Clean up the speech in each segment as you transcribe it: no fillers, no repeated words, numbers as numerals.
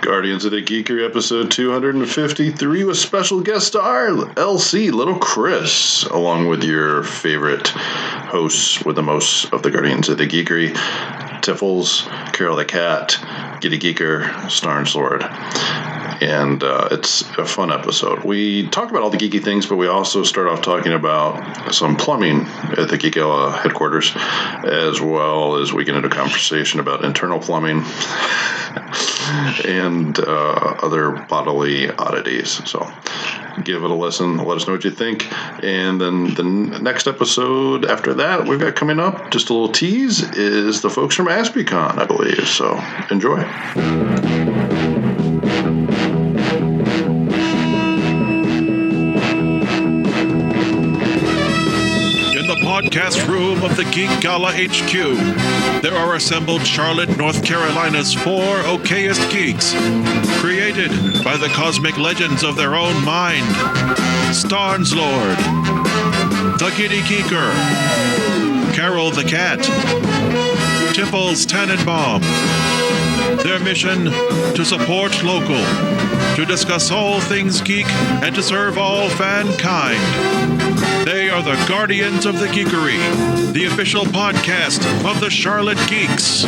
Guardians of the Geekery, episode 253, with special guest star LC, Little Chris, along with your favorite hosts with the most of the Guardians of the Geekery, Tiffles, Carol the Cat, Giddy Geeker, Starnes Lord. And it's a fun episode. We talk about all the geeky things, but we also start off talking about some plumbing at the Geekella headquarters, as well as we get into conversation about internal plumbing and other bodily oddities. So give it a listen. Let us know what you think. And then the next episode after that we've got coming up, just a little tease, is the folks from AspieCon, I believe. So enjoy. Podcast room of the Geek Gala HQ, there are assembled Charlotte, North Carolina's 4 okayest geeks, created by the cosmic legends of their own mind. Starnes Lord, the Giddy Geeker, Carol the Cat, Tiffles Tannenbaum. Their mission: to support local, to discuss all things geek, and to serve all fankind. They are the Guardians of the Geekery, the official podcast of the Charlotte Geeks.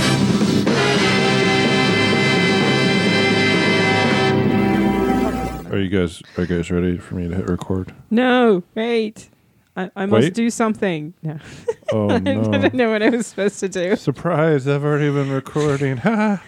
Are you guys ready for me to hit record? No, wait. I must do something. No. Oh, no. I didn't know what I was supposed to do. Surprise, I've already been recording. Ha!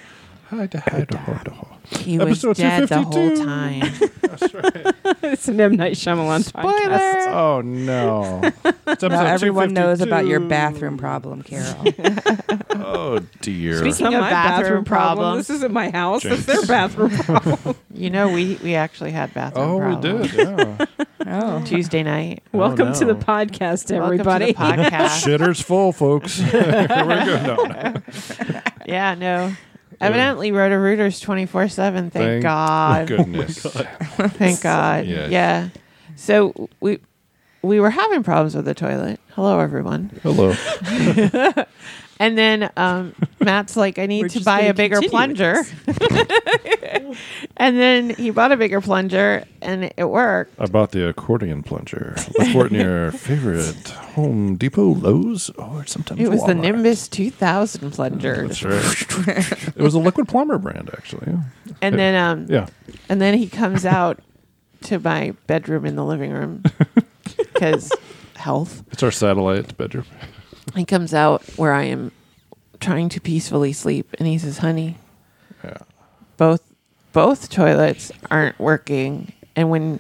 He was dead the whole time. That's right. It's an M. Night Shyamalan podcast. Oh, no. It's Now everyone knows about your bathroom problem, Carol. Oh, dear. It's not of my bathroom problem. problems. This isn't my house. It's their bathroom problem. You know, we actually had bathroom problems. We did, yeah. Oh, Tuesday night. Welcome to the podcast, everybody. Welcome to the podcast. Shitter's full, folks. Here we go. No. Yeah, no. Evidently, Roto-Rooters 24/7. Thank God. Goodness. Thank God. Yes. Yeah. So we were having problems with the toilet. Hello, everyone. Hello. And then Matt's like, I need to buy a bigger plunger. And then he bought a bigger plunger, and it worked. I bought the accordion plunger. Look for it in your favorite Home Depot, Lowe's, or sometimes It was Walmart. the Nimbus 2000 plunger. That's right. It was a Liquid Plumber brand, actually. And then Yeah. and then he comes out to my bedroom in the living room because health. It's our satellite bedroom. He comes out where I am trying to peacefully sleep, and he says, "Honey, Yeah. both toilets aren't working, and when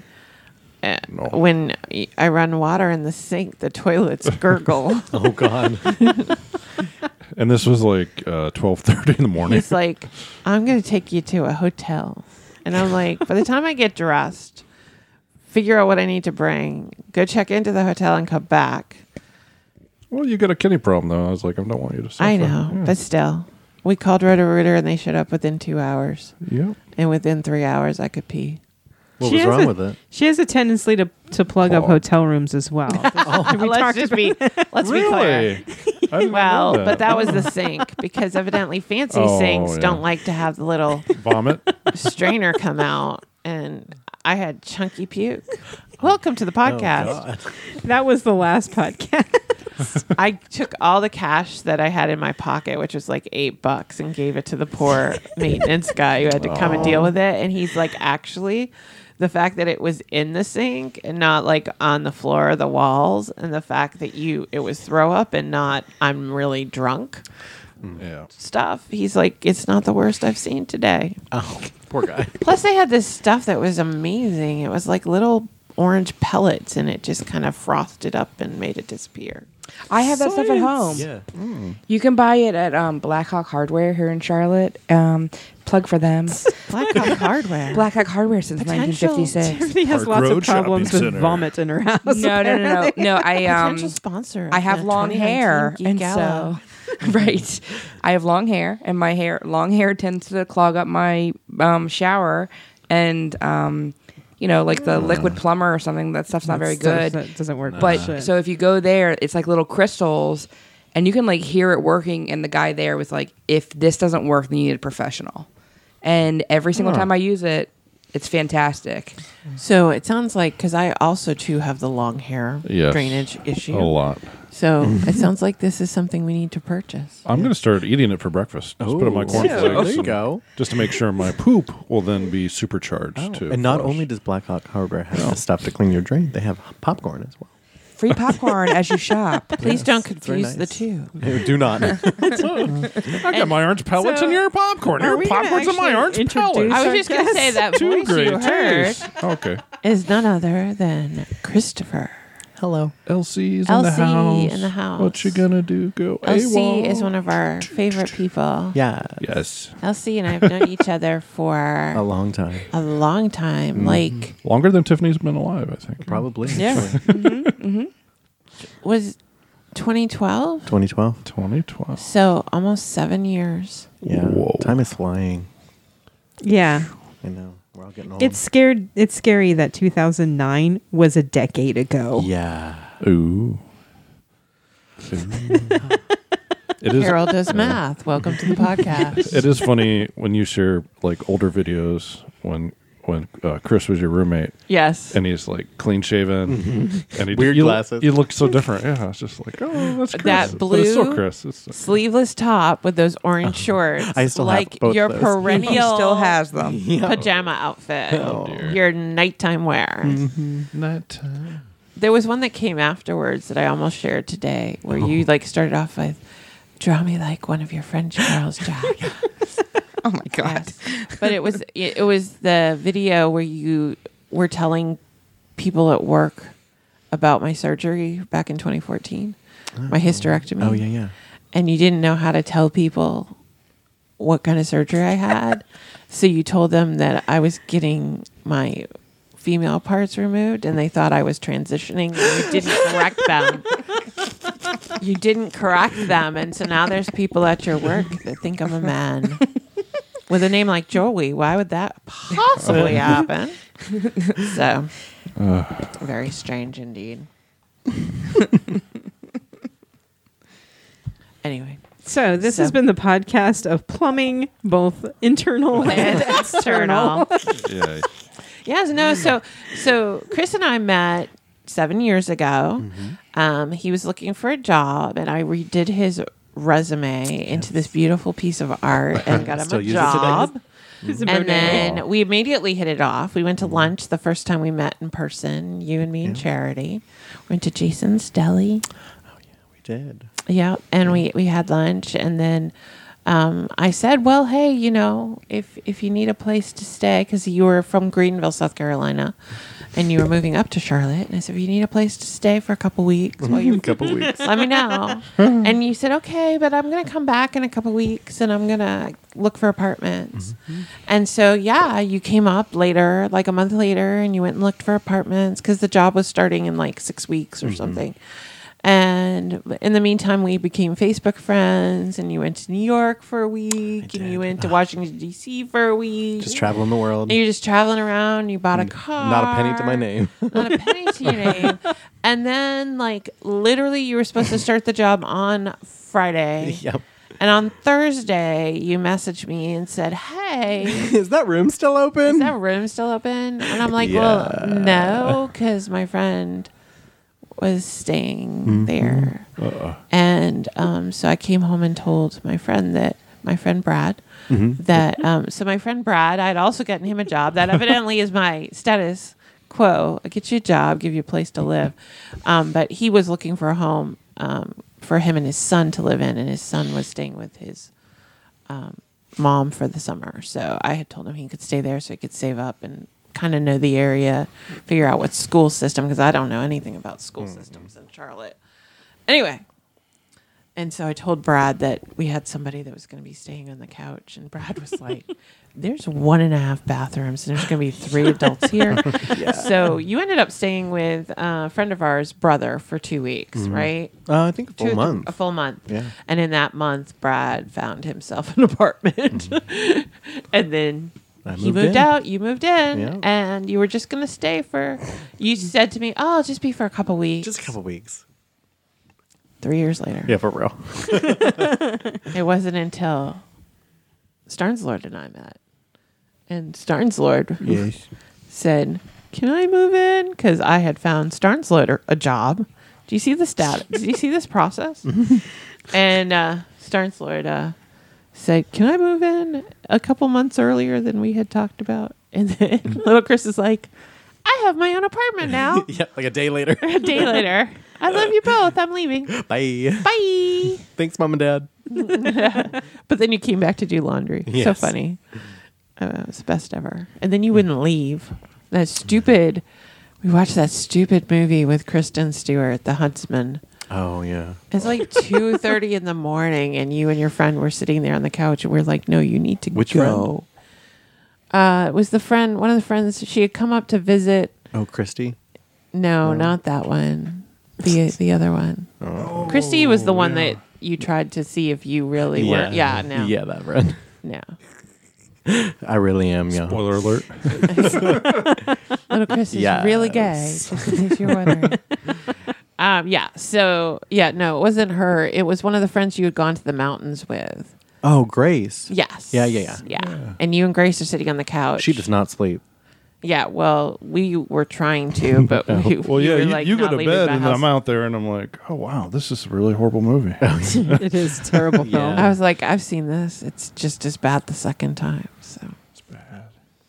I run water in the sink, the toilets gurgle." Oh, God. And this was like 12:30 in the morning. He's like, "I'm going to take you to a hotel," and I'm like, "By the time I get dressed, figure out what I need to bring, go check into the hotel, and come back." Well, you got a kidney problem, though. I was like, I don't want you to suffer. I know, Yeah. but still. We called Roto-Rooter, and they showed up within 2 hours. Yep. And within 3 hours, I could pee. What She was has wrong a- with it? She has a tendency to plug up Oh. hotel rooms as well. Let's be clear. Really? I didn't Well, know but that was the sink, because evidently fancy Oh, sinks yeah. don't like to have the little Vomit. strainer come out, and I had chunky puke. Welcome to the podcast. Oh, God. That was the last podcast. I took all the cash that I had in my pocket, which was like $8, and gave it to the poor maintenance guy who had to come and deal with it. And he's like, actually, the fact that it was in the sink and not like on the floor or the walls, and the fact that it was throw up and not I'm really drunk Yeah. stuff. He's like, it's not the worst I've seen today. Oh, poor guy. Plus, they had this stuff that was amazing. It was like little orange pellets, and it just kind of frothed up and made it disappear. I have that stuff at home. Yeah. You can buy it at Blackhawk Hardware here in Charlotte. Plug for them. Blackhawk Hardware. Blackhawk Hardware since Potential 1956. Tiffany has Park lots Road of problems Shopping with Center. vomit in her house. No. Potential sponsor. I of have the long 2019 hair, Geek and Gala. so right. I have long hair, and my long hair tends to clog up my shower, and like the liquid plumber or something. That stuff's not very good. That doesn't work. But Shit. so if you go there, it's like little crystals, and you can like hear it working. And the guy there was like, "If this doesn't work, then you need a professional." and every single time I use it, it's fantastic. So it sounds like, because I also too have the long hair Yes. drainage issue. A lot. So it sounds like this is something we need to purchase. I'm going to start eating it for breakfast. Just put it in my cornflakes. There you and- go. Just to make sure my poop will then be supercharged too. And not for us. only does Blackhawk Hardware have the stuff to clean your drain, they have popcorn as well. Free popcorn as you shop. Please don't it's very confuse the nice. two. Do not. I got my orange pellets so and your popcorn. are Your we gonna popcorn's and my actually orange introduce pellets. I was just going to say that Two voice great you heard tastes. Okay. is none other than Christopher. Hello. LC's in LC the house. in the house. What you gonna do? Go LC AWOL? is one of our favorite people. Yeah. Yes. LC and I have known each other for A long time. a long time. Like, Longer than Tiffany's been alive, I think. Probably. Yeah. actually. was 2012? 2012. 2012. So almost 7 years. Yeah. Whoa. Time is flying. Yeah. I know. We're all getting old. It's scary that 2009 was a decade ago. Yeah. Ooh. It is. Carol does math. Welcome to the podcast. It is funny when you share like older videos when Chris was your roommate Yes. and he's like clean shaven and he Weird you, glasses. You look so different. Yeah, it's just like, oh, that's Chris. That But it's still blue Chris. It's Sleeveless top with those orange shorts. I still have like both your those. He perennial still has them. pajama outfit. Oh, dear. Your nighttime wear. nighttime. There was one that came afterwards that I almost shared today where you like started off with, draw me like one of your French girls, Jack. Oh my god. Yes. But it was the video where you were telling people at work about my surgery back in 2014, my hysterectomy. Oh, yeah. And you didn't know how to tell people what kind of surgery I had. So you told them that I was getting my female parts removed and they thought I was transitioning and you didn't correct them. You didn't correct them. And so now there's people at your work that think I'm a man. With a name like Joey, why would that possibly happen? So, very strange indeed. Anyway, So this has been the podcast of plumbing, both internal and external. Yeah. yes, no. So Chris and I met 7 years ago. He was looking for a job, and I redid his resume into this beautiful piece of art and got him Still a use it today. job. It's a And bonnet. then we immediately hit it off. We went to lunch the first time we met in person, you and me and Charity. Went to Jason's Deli. We did. Yeah, and we had lunch, and then I said, "Well, hey, you know, if you need a place to stay, because you were from Greenville, South Carolina, and you were moving up to Charlotte, and I said, if you need a place to stay for a couple weeks, while you A couple weeks. let me know." And you said, "Okay, but I'm gonna come back in a couple weeks, and I'm gonna look for apartments." And so, yeah, you came up later, like a month later, and you went and looked for apartments because the job was starting in like 6 weeks or something. And in the meantime, we became Facebook friends, and you went to New York for a week, and you went to Washington, D.C. for a week. Just traveling the world. And you're just traveling around. You bought a car. Not a penny to my name. Not a penny to your name. And then, like, literally, you were supposed to start the job on Friday. Yep. And on Thursday, you messaged me and said, "Hey, Is that room still open? is that room still open?" And I'm like, "Well, no, because my friend was staying there." And so I came home and told my friend Brad that so my friend Brad, I'd also gotten him a job. That evidently is my status quo. I get you a job, give you a place to live. But he was looking for a home for him and his son to live in, and his son was staying with his mom for the summer. So I had told him he could stay there so he could save up and kind of know the area, figure out what school system, because I don't know anything about school systems in Charlotte. Anyway, and so I told Brad that we had somebody that was going to be staying on the couch, and Brad was like, "There's 1.5 bathrooms, and there's going to be 3 adults here." So you ended up staying with a friend of ours, brother, for 2 weeks, right? I think a full month. A full month. Yeah. And in that month, Brad found himself an apartment. And then he moved moved in. out, you moved in, Yeah. and you were just going to stay for, you said to me, "Oh, I'll just be for a couple weeks." Just a couple weeks. 3 years later. Yeah, for real. It wasn't until Starnes Lord and I met And Starnes Lord Yes. said, "Can I move in?" Because I had found Starnes Lord a job. Do you see the status? Do you see this process? And Starnes Lord said, "Can I move in a couple months earlier than we had talked about?" And then little Chris is like, "I have my own apartment now." Yeah, like a day later. A day later, "I love you both. I'm leaving. Bye. Bye." Thanks, Mom and Dad. But then you came back to do laundry. So Yes. funny. It was the best ever. And then you wouldn't leave. That stupid. We watched that stupid movie with Kristen Stewart, The Huntsman. Oh, yeah. It's like 2:30 in the morning, and you and your friend were sitting there on the couch, and we're like, "No, you need to Which go." It was the friend, one of the friends. She had come up to visit. Oh, Christy? No, not that one. The other one. Oh. Christy was the one that you tried to see if you really were. Yeah, no. Yeah, that friend. No. I really am, yeah. Spoiler alert. Little Chris is Yes. really gay, just in case you're wondering. Yeah. So, yeah, no, it wasn't her. It was one of the friends you had gone to the mountains with. Oh, Grace. Yes. Yeah. And you and Grace are sitting on the couch. She does not sleep. Yeah, well, we were trying to, but we, Well, yeah, were, like, you go not to leaving bed the and house. I'm out there and I'm like, oh, wow, this is a really horrible movie. It is a terrible film. I was like, I've seen this. It's just as bad the second time. So It's bad.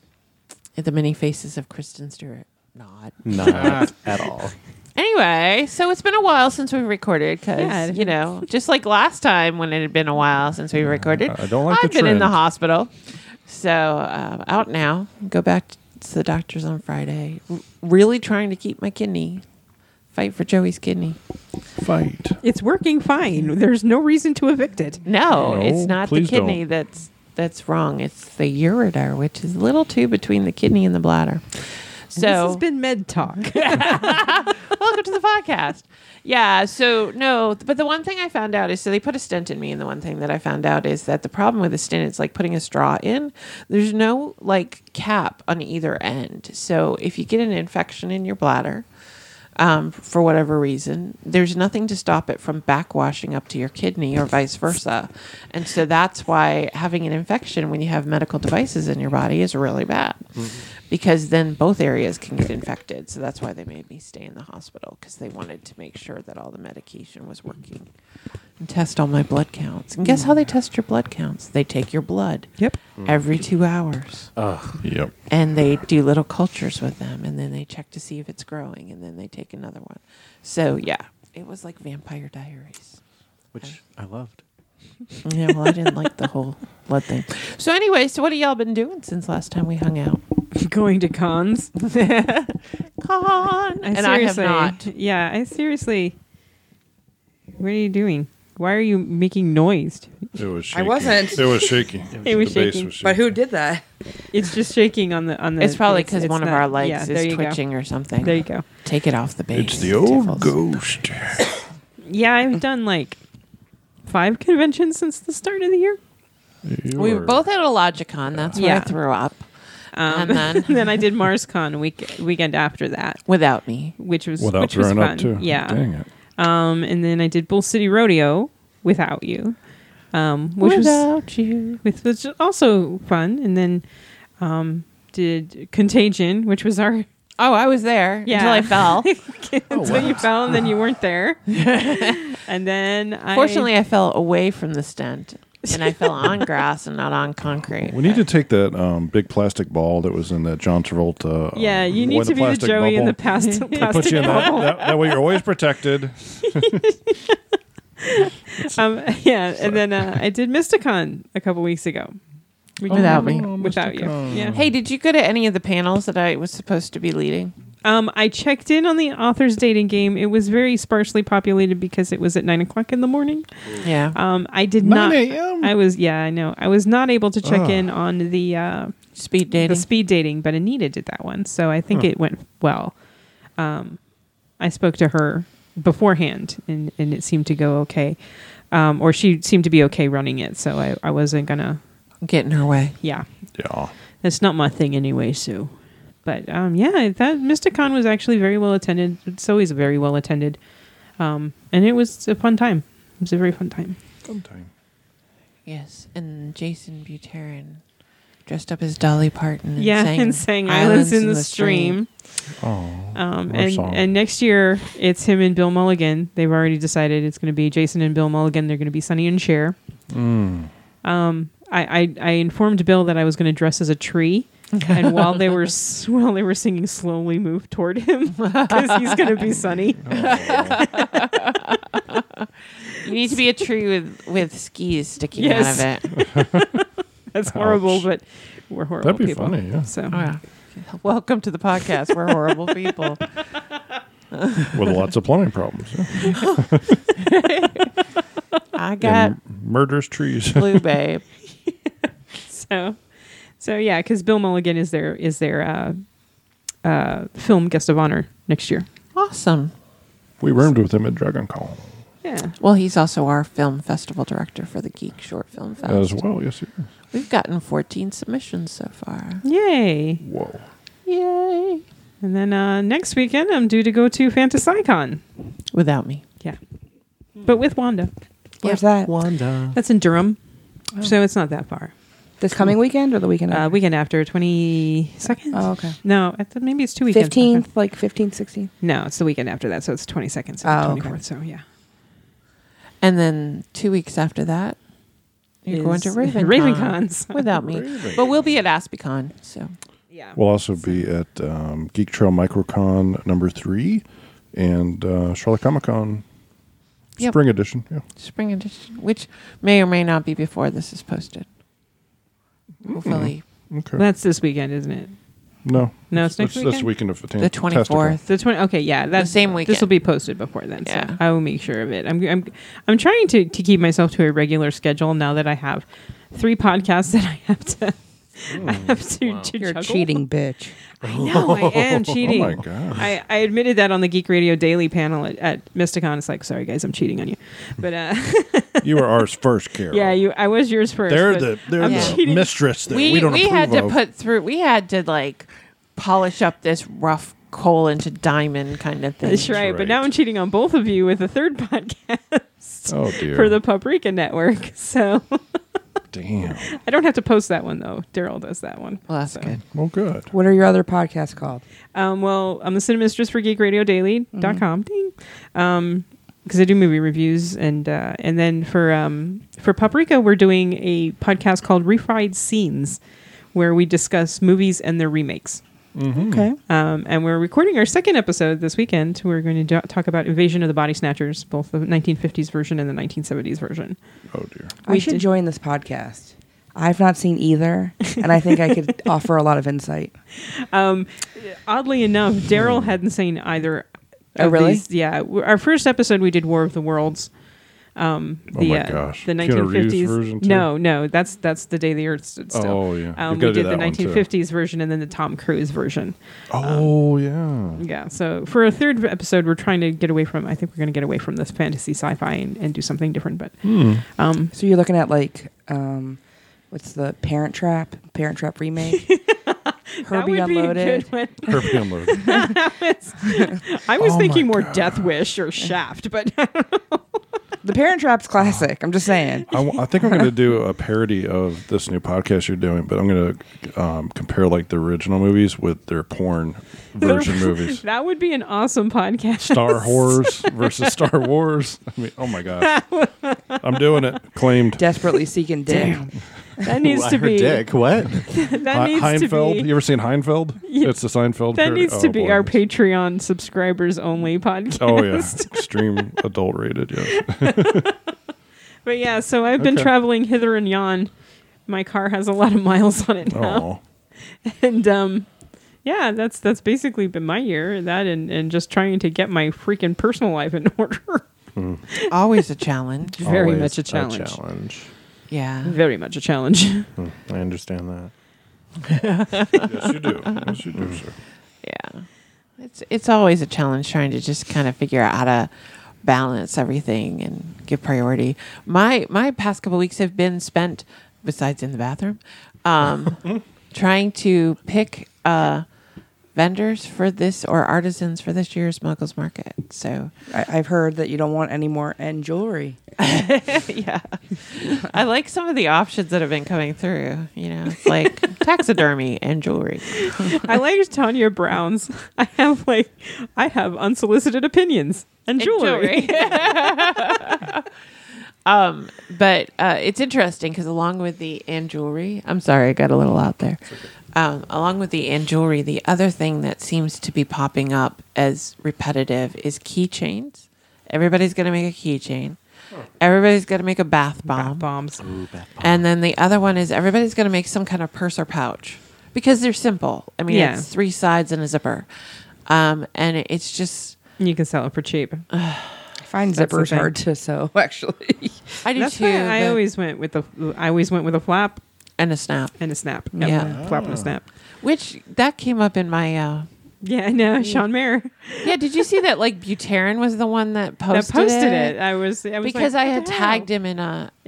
the many faces of Kristen Stewart. Not. Not at all. Anyway, so it's been a while since we recorded because, Yeah, it you know, just like last time when it had been a while since we recorded, I don't like I've the been in the trend. hospital. So out now. Go back to the doctor's on Friday. Really trying to keep my kidney. Fight for Joey's kidney. Fight. It's working fine. There's no reason to evict it. No, No, it's not the please kidney that's wrong. It's the ureter, which is a little tube between the kidney and the bladder. This So has been med talk. welcome to the podcast. Yeah, so no, but the one thing I found out is, so they put a stent in me, and the one thing that I found out is that the problem with the stent is like putting a straw in. There's no like cap on either end. So if you get an infection in your bladder, for whatever reason, there's nothing to stop it from backwashing up to your kidney or vice versa. And so that's why having an infection when you have medical devices in your body is really bad. Because then both areas can get infected. So that's why they made me stay in the hospital, because they wanted to make sure that all the medication was working and test all my blood counts. And guess how they test your blood counts? They take your blood Yep. every 2 hours. Yep. And they do little cultures with them, and then they check to see if it's growing, and then they take another one. So, yeah, it was like Vampire Diaries. Which I loved. Yeah, well, I didn't like the whole blood thing. So anyway, so what have y'all been doing since last time we hung out? Going to cons. Con! And I have not. Yeah, I seriously. What are you doing? Why are you making noise? It was shaking. wasn't. It was shaking. It was The bass shaking. was But who did that? It's just shaking on the It's probably because one of not- our legs yeah, there is you go. twitching or something. There you go. Take it off the base. It's the old Tiffles. ghost. Yeah, I've done like 5 conventions since the start of the year. We were both at a Logicon. That's where I Yeah. threw up. And And then then I did MarsCon weekend after that, without me. which was Without which was throwing fun. up, too. Yeah. Dang it. And then I did Bull City Rodeo without you, which Without you. was also fun. And then did Contagion, which was our Oh, I was there Yeah. until I fell. until you fell and then you weren't there. And then Fortunately, I fell away from the stent, and I fell on grass and not on concrete. We need to take that big plastic ball that was in that John Travolta. yeah, you need with to be the plastic Joey in the bubble. past Put plastic you in bubble. that way you're always protected. Yeah, and then I did Mysticon a couple weeks ago. Without me. Without you. Yeah. Hey, did you go to any of the panels that I was supposed to be leading? I checked in on the author's dating game. It was very sparsely populated because it was at 9:00 in the morning. Yeah. I did 9 not. a.m.? I was I know. I was not able to check in on the Speed dating. speed dating, but Anita did that one, so I think it went well. I spoke to her beforehand, and it seemed to go okay, or she seemed to be okay running it. So I wasn't gonna. Get in her way. Yeah, Yeah. that's not my thing anyway. So, but yeah, that Mysticon was actually very well attended. It's always very well attended, and it was a fun time. It was a very fun time. Sometime. Yes. And Jason Buterin dressed up as Dolly Parton. And Yeah, and sang Islands in the Stream. Oh, our song. And next year it's him and Bill Mulligan. They've already decided it's going to be Jason and Bill Mulligan. They're going to be Sonny and Cher. I informed Bill that I was going to dress as a tree, and while they were singing, slowly move toward him because he's going to be Sonny. You need to be a tree with skis sticking Yes. out of it. That's horrible, but we're horrible That'd be people. funny, yeah. So Oh, yeah. Welcome to the podcast. We're horrible people. With lots of plumbing problems. Yeah. I got And murders trees. Blue Babe. so yeah, because Bill Mulligan is their film guest of honor next year. Awesome. We roomed with him at Dragon Con Yeah. Well, he's also our film festival director for the Geek Short Film Fest. as well. Yes, he is. We've gotten 14 submissions so far. Yay. Whoa. Yay. And then next weekend, I'm due to go to FantasyCon. Without me. Yeah. But with Wanda. Where's that? Wanda. That's in Durham. So it's not that far. This coming weekend or the weekend after? Weekend after, 22nd? Oh, okay. No, maybe it's 2 weekends. 15th, like 15th, 16th. No, it's the weekend after that. So it's 22nd, so Oh, 24th. okay. So yeah. And then 2 weeks after that, you're going to Is RavenCon. RavenCons. Without me. But we'll be at AspieCon. So Yeah. We'll also be at Geek Trail MicroCon number 3 and Charlotte Comic Con Yep. Spring Edition. Yeah. spring edition, which may or may not be before this is posted. Hopefully. Okay. That's this weekend, isn't it? No. No, it's next That's weekend? weekend of The Fantastical. 24th. The 20. Okay, yeah, that's same weekend. This will be posted before then, Yeah. so I will make sure of it. I'm trying to keep myself to a regular schedule now that I have 3 podcasts that I have to to You're a juggle. cheating bitch. I know I am cheating. Oh my gosh. I admitted that on the Geek Radio Daily panel at Mysticon. It's like, sorry guys, I'm cheating on you, but You were ours first, Carol. yeah, I was yours first. They're but they're I'm the cheating. mistress that we don't approve had to of. put through. We had to like polish up this rough coal into diamond kind of thing. That's right, but now right. I'm cheating on both of you with a third podcast Oh dear. for the Paprika Network. So Damn. I don't have to post that one though. Daryl does that one. Well, that's So. good. Well, good. What are your other podcasts called? Well, I'm the Cinemistress for GeekRadioDaily.com. Ding. Because I do movie reviews, and then for Paprika, we're doing a podcast called Refried Scenes, where we discuss movies and their remakes. Okay. And we're recording our second episode this weekend. We're going to talk about Invasion of the Body Snatchers, both the 1950s version and the 1970s version. Oh dear. I should join this podcast. I've not seen either, and I think I could offer a lot of insight. Oddly enough, Daryl hadn't seen either. Oh, of really? these. Yeah. Our first episode, we did War of the Worlds. Oh my gosh. The Keanu Reeves 1950s version too? no, that's the day the Earth stood still. Oh, yeah. You've We gotta did do the that one, too. 1950s version and then the Tom Cruise version. Oh yeah. Yeah, so for a third episode, we're trying to get away from. I think we're going to get away from this fantasy sci-fi and do something different. But So you're looking at like, what's the Parent Trap remake? that Herbie would be a Unloaded. good one. Herbie Unloaded. I was Oh thinking my more God. Death Wish or Shaft, but The Parent Trap's classic. I'm just saying. I think I'm going to do a parody of this new podcast you're doing, but I'm going to compare like the original movies with their porn version movies. that would be an awesome podcast. Star Horrors versus Star Wars. I mean, oh my gosh. I'm doing it. Claimed. Desperately seeking dick. That needs Ooh, I to heard be. dick. What? That needs Heinfeld. to be. You ever seen Heinfeld? It's the Seinfeld. That parody. needs to Oh, be boy. our Patreon subscribers only podcast. Oh yeah, extreme adult rated. Yes. But yeah, so I've been Okay. traveling hither and yon. My car has a lot of miles on it now. Oh, And yeah, that's basically been my year. That and just trying to get my freaking personal life in order. Always a challenge. Very Always much a challenge. challenge. Yeah. Very much a challenge. I understand that. yes, you do. Yes, you do, sir. Yeah. It's always a challenge trying to just kind of figure out how to balance everything and give priority. My past couple weeks have been spent, besides in the bathroom, trying to pick vendors for this or artisans for this year's Muggles Market. So I've heard that you don't want any more end jewelry. yeah, I like some of the options that have been coming through. You know, it's like taxidermy and jewelry. I like Tanya Brown's. I have unsolicited opinions and jewelry. But it's interesting because along with the and jewelry, I'm sorry, I got a little out there. Along with the and jewelry, the other thing that seems to be popping up as repetitive is keychains. Everybody's going to make a keychain. Everybody's going to make a bath bomb. Bombs. Ooh, bath bomb. And then the other one is everybody's going to make some kind of purse or pouch because they're simple. I mean, Yeah. it's 3 sides and a zipper. And it's just, You can sell it for cheap. I find That's the zippers thing. hard to sew, actually. I do That's too. why I but- always went with a flap and a snap. and a snap. Yep. Yeah. Flap and a snap. Which that came up in my, Yeah, I know. Sean Mayer yeah, did you see that like Buterin was the one that posted, it. I was because like, I what had the hell? tagged him in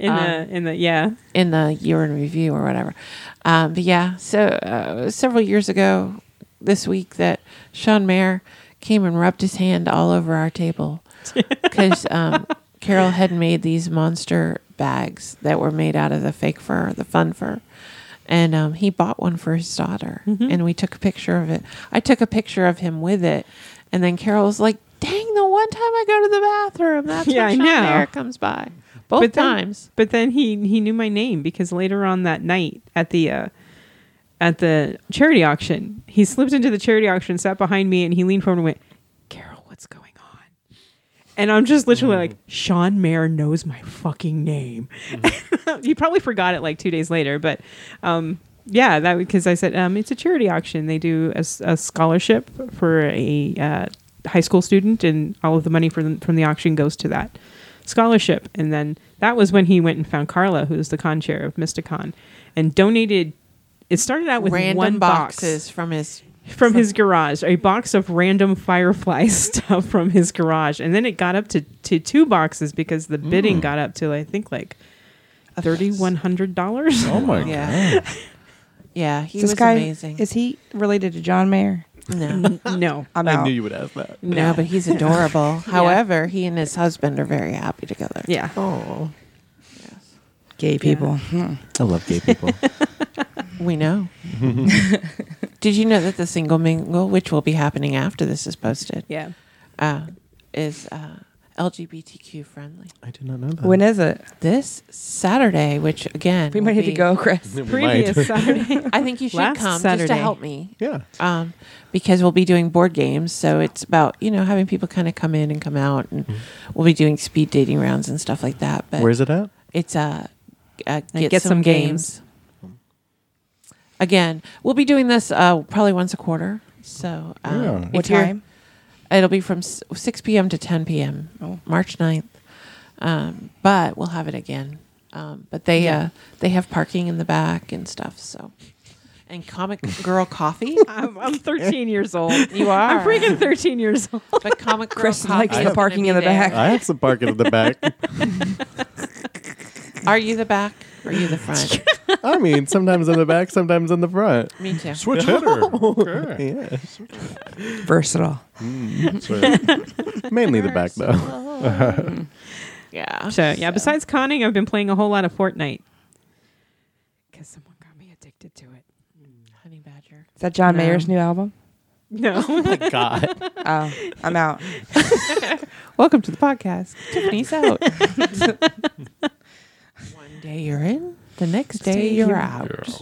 the year in review or whatever. But yeah, so several years ago this week that Sean Mayer came and rubbed his hand all over our table because Carol had made these monster bags that were made out of the fake fur, the fun fur. And he bought one for his daughter, and we took a picture of it. I took a picture of him with it, and then Carol was like, "Dang, the one time I go to the bathroom, that's Yeah, I when Sean know. Mayer comes by." Both But then- times. But then he knew my name because later on that night at the charity auction, he slipped into the charity auction, sat behind me, and he leaned forward and went, "Carol, what's going on?" And I'm just literally like, Sean Mayer knows my fucking name. He probably forgot it like 2 days later, but yeah, that because I said it's a charity auction. They do a scholarship for a high school student, and all of the money from the auction goes to that scholarship. And then that was when he went and found Carla, who's the con chair of Mysticon, and donated. It started out with Random one boxes from his from his garage, a box of random Firefly stuff from his garage, and then it got up to 2 boxes because the bidding got up to I think like $3,100. Oh my Yeah. god! Yeah, he This was guy, amazing. is he related to John Mayer? No. No, I'm I out. knew you would ask that. No, but he's adorable. However, he and his husband are very happy together. yeah. Oh, Gay people. I love gay people. We know. Did you know that the single mingle, which will be happening after this is posted, Yeah. is LGBTQ friendly? I did not know that. When is it? This Saturday, which again, We might will need to be- go, Chris. We Previous might. Saturday. I think you should Last come just Saturday. to help me. Yeah. Because we'll be doing board games. So it's about, having people kind of come in and come out. And we'll be doing speed dating rounds and stuff like that. But Where's it at? it's Get Some Games. Again, we'll be doing this probably once a quarter. So Yeah. if What you're- time? It'll be from 6 p.m. to 10 p.m. March 9th. But we'll have it again. But they have parking in the back and stuff. So, and Comic Girl Coffee. I'm 13 years old. You are. I'm freaking 13 years old. But Comic Girl Chris Coffee likes is the gonna parking be in the there. back. I have some parking in the back. Are you the back? Or are you the front? I mean, sometimes in the back, sometimes in the front. Me too. Switch hitter. Okay. Yeah. Versatile. Mainly the back, though. Yeah. So yeah, besides conning, I've been playing a whole lot of Fortnite because someone got me addicted to it. Honey Badger. Is that John No. Mayer's new album? No. God. Oh, I'm out. Welcome to the podcast. Tiffany's out. One day you're in, the next day you're out.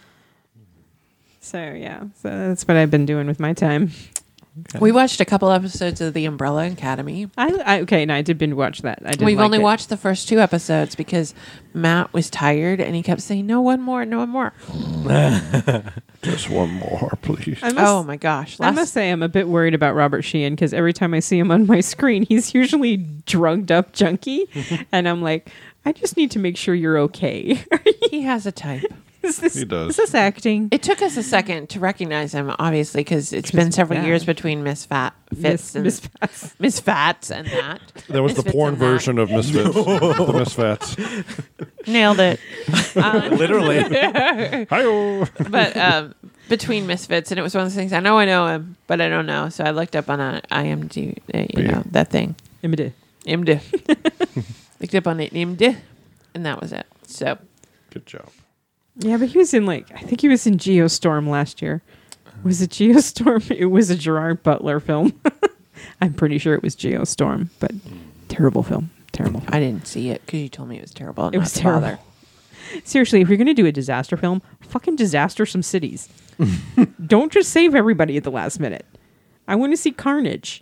So yeah, so that's what I've been doing with my time. We watched a couple episodes of The Umbrella Academy. I did binge watch that. I did. We've only watched the first 2 episodes because Matt was tired and he kept saying, "No, one more, no, one more." Just one more, please. Oh my gosh! I must say I'm a bit worried about Robert Sheehan because every time I see him on my screen, he's usually drugged up junkie, and I'm like, I just need to make sure you're okay. He has a type. He does. Is this acting? It took us a second to recognize him, obviously, because it's been several years between Miss Fats and Miss Fats and that. There was the Misfits porn and that. version of Misfits. The Misfats. Nailed it. Literally. Hi-oh. between Misfits, and it was one of those things. I know him, but I don't know. So I looked up on a IMDb, that thing. IMDb. Looked up on it, IMDb, and that was it. So Good job. Yeah, but he was in I think he was in Geostorm last year. Was it Geostorm? It was a Gerard Butler film. I'm pretty sure it was Geostorm, but terrible film. Terrible. I didn't see it because you told me it was terrible. It was terrible. Seriously, if you're going to do a disaster film, fucking disaster some cities. Don't just save everybody at the last minute. I want to see carnage.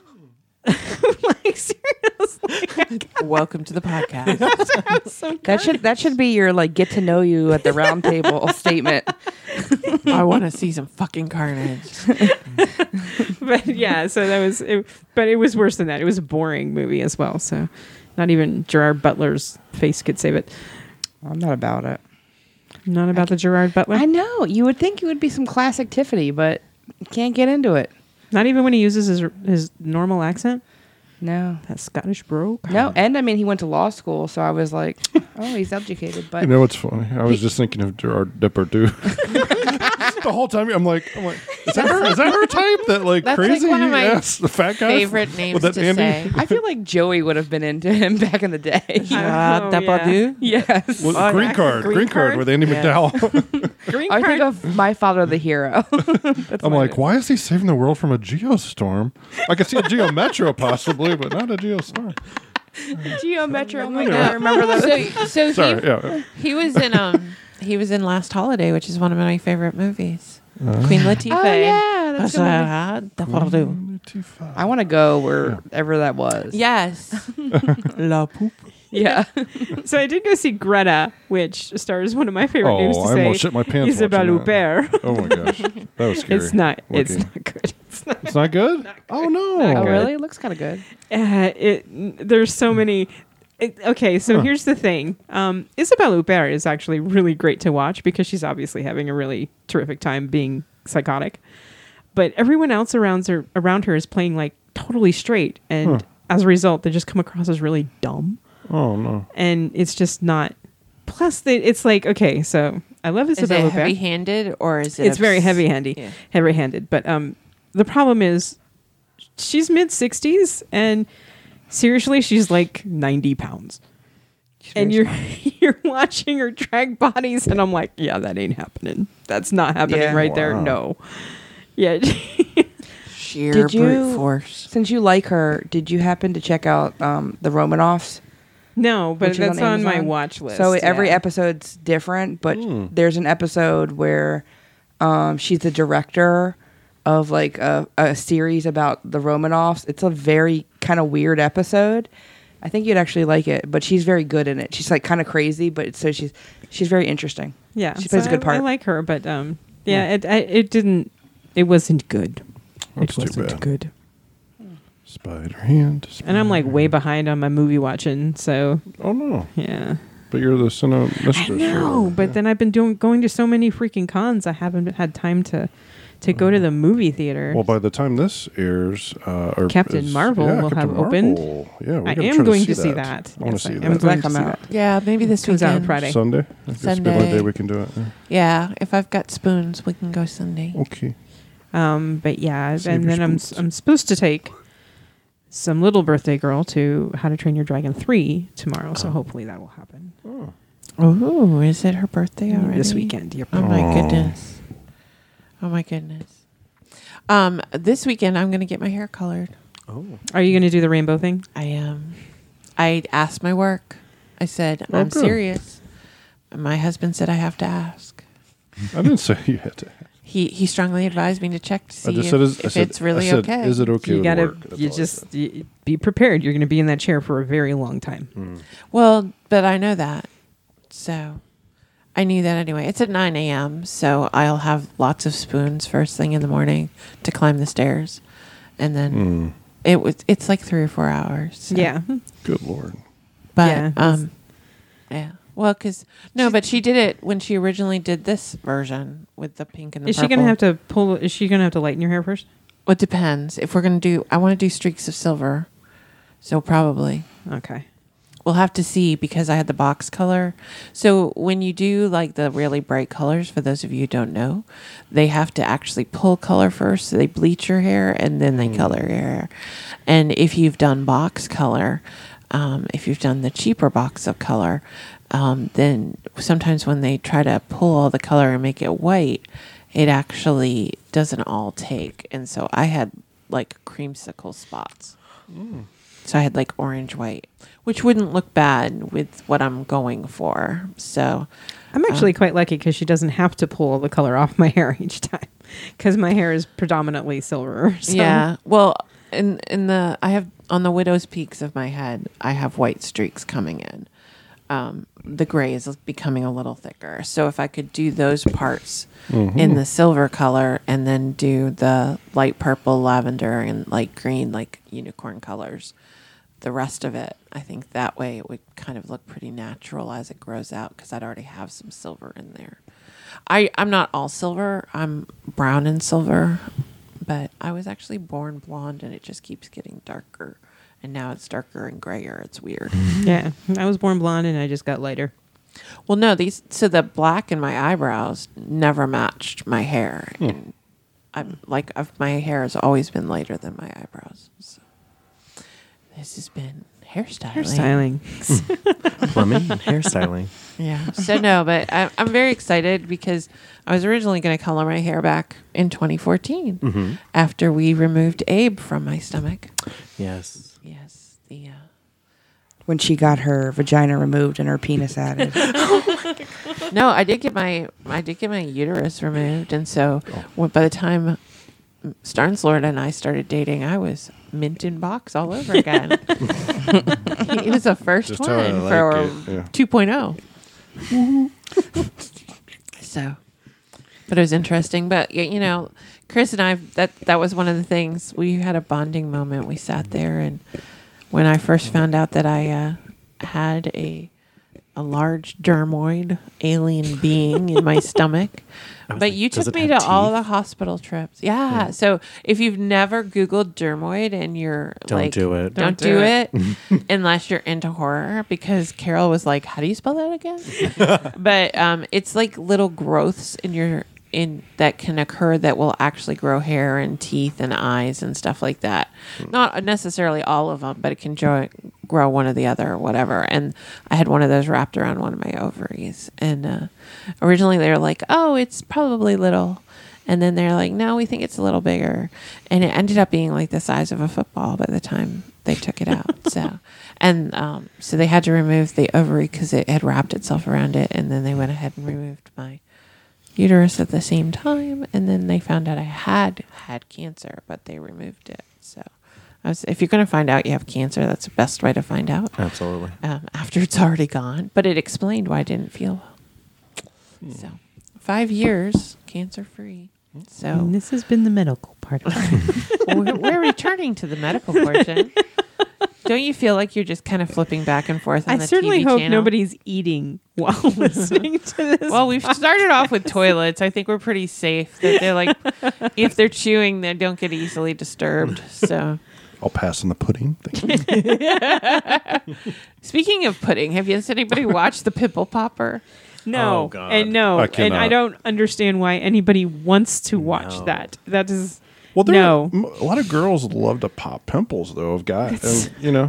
Seriously. Welcome to the podcast. That should be your get to know you at the round table statement. I want to see some fucking carnage. But yeah, so that was it. But it was worse than that. It was a boring movie as well. So not even Gerard Butler's face could save it. I'm not about it. Not about the Gerard Butler. I know. You would think it would be some classic Tiffany, but you can't get into it. Not even when he uses his normal accent. No. That Scottish bro. No, and I mean, he went to law school, so I was like, oh, he's educated. But You know what's funny? I was just thinking of Gerard Depardieu. The whole time I'm like, is that her? Is that her type? That That's crazy one of my ass, the fat guy. favorite names with that to Andy? say. I feel like Joey would have been into him back in the day. Depardieu? Yes. Well, green card with Andy Yes. McDowell. Green I card. think of My Father the Hero. I'm like, why is he saving the world from a geostorm? I could see a Geo Metro possibly, but not a geostorm. Geo Metro. Oh my Yeah. God, I remember those. So Sorry, yeah. he was in Last Holiday, which is one of my favorite movies. Queen Latifah. Oh, yeah, that's gonna Depardieu. I want to go wherever that was. Yes. La Poupe. Yeah. So I did go see Greta, which stars one of my favorite names to I say. almost shit my pants Isabelle watching that. Huppert. Oh my gosh, that was scary. It's not looking. good. It's not good. Oh no. Oh, really? It looks kind of good. There's so many. Okay, so here's the thing. Isabelle Huppert is actually really great to watch because she's obviously having a really terrific time being psychotic. But everyone else around her is playing totally straight, and as a result, they just come across as really dumb. Oh no. And it's just not. Plus, it's okay. So I love Is Isabelle it Huppert. heavy-handed or is it? It's very heavy-handed. But the problem is, she's mid-60s, and seriously, she's 90 pounds. And you're watching her drag bodies, and I'm like, yeah, that ain't happening. That's not happening right there. No. Yeah. sheer Did you- brute force. Since you like her, did you happen to check out the Romanoffs? No, but Which is that's on my Amazon? watch list. So every yeah. episode's different, but there's an episode where she's the director of a series about the Romanoffs. It's a very kind of weird episode. I think you'd actually like it, but she's very good in it. She's kind of crazy, but she's very interesting. Yeah, she plays a good part. I like her, but it wasn't good. That's it too wasn't bad. good. Spider hand. And I'm way behind on my movie watching, so Oh no. yeah. But you're the cine mistress. No, but then I've been going to so many freaking cons. I haven't had time to go to the movie theater. Well, by the time this airs, or Captain Marvel will Captain have opened. Marvel. Yeah, we're I gonna am try going to to see that. I want to Yes, see I am that. going come to see out? that. Yeah, maybe this Comes weekend. out on Friday. Sunday. I think it's a good Sunday. day we can do it. Yeah. Yeah, if I've got spoons, we can go Sunday. Okay. But yeah, Save and your then I'm spoons. supposed to take some little birthday girl to How to Train Your Dragon 3 tomorrow, so hopefully that will happen Oh, is it her birthday already? this weekend. Yep. Oh my goodness. Oh my goodness. This weekend I'm gonna get my hair colored. Are you going to do the rainbow thing? I am. I asked my work. I said, Oh, I'm good. serious. And my husband said I have to ask. I didn't say you had to. He strongly advised me to check to see I just if, said, if it's really I said, okay. Is it okay? You with gotta, work? That's you all I just said. be prepared. You're going to be in that chair for a very long time. Well, but I know that. So I knew that anyway. It's at 9 a.m., so I'll have lots of spoons first thing in the morning to climb the stairs. And then it's like 3 or 4 hours. So. Yeah. Good lord. But, Yeah. yeah. Well, but she did it when she originally did this version with the pink and the Is purple. she going to have to pull? Is she going to have to lighten your hair first? Well, it depends. If we're going to I want to do streaks of silver. So probably. Okay. we'll have to see because I had the box color. So when you do like the really bright colors, for those of you who don't know, they have to actually pull color first. So they bleach your hair and then they color your hair. And if you've done box color, if you've done the cheaper box of color, then sometimes when they try to pull all the color and make it white, it actually doesn't all take. And so I had like creamsicle spots. So I had like orange white, which wouldn't look bad with what I'm going for. So I'm actually quite lucky because she doesn't have to pull the color off my hair each time because my hair is predominantly silver. So. yeah, well, I have on the widow's peaks of my head, I have white streaks coming in. The gray is becoming a little thicker. So if I could do those parts in the silver color and then do the light purple, lavender, and light green, like unicorn colors, the rest of it, I think that way it would kind of look pretty natural as it grows out because I'd already have some silver in there. I'm not all silver. I'm brown and silver, but I was actually born blonde and it just keeps getting darker. And now it's darker and grayer. It's weird. Yeah, I was born blonde and I just got lighter. Well, no, so the black in my eyebrows never matched my hair. And my hair has always been lighter than my eyebrows. So this has been hairstyling. Plumbing and hairstyling. Yeah. So no, but I'm very excited because I was originally going to color my hair back in 2014 after we removed Abe from my stomach. Yes. Yes. When she got her vagina removed and her penis added. No, I did get my uterus removed, and so by the time Starnes Lord and I started dating, I was mint in box all over again. It was the first Just how I one like for it, yeah. 2.0. So, but it was interesting. But Chris and I, that was one of the things. We had a bonding moment. We sat there, and when I first found out that I had a large dermoid alien being in my stomach. But you took me to all the hospital trips. Yeah. So if you've never Googled dermoid and you're Don't do it. Don't do it unless you're into horror, because Carol was like, how do you spell that again? But it's like little growths in that can occur that will actually grow hair and teeth and eyes and stuff like that. Not necessarily all of them, but it can grow one or the other or whatever. And I had one of those wrapped around one of my ovaries. And originally they were like, oh, it's probably little. And then they're like, no, we think it's a little bigger. And it ended up being like the size of a football by the time they took it out. So they had to remove the ovary because it had wrapped itself around it. And then they went ahead and removed my uterus at the same time, and then they found out I had cancer, but they removed it. So if you're going to find out you have cancer, that's the best way to find out. Absolutely. After it's already gone. But it explained why I didn't feel well. So 5 years cancer free. So And this has been the medical part of it. we're returning to the medical portion. Don't you feel like you're just kind of flipping back and forth on I the certainly TV hope channel? nobody's eating while listening to this. Well, we've started off with toilets. I think we're pretty safe. That they're like, if they're chewing, they don't get easily disturbed. So, I'll pass on the pudding. Thank you. speaking of pudding, have anybody watched the Pimple Popper? No, Oh, God. and no, I and cannot. I don't understand why anybody wants to watch No. that. That is Well, no. a lot of girls love to pop pimples, though, of guys. And,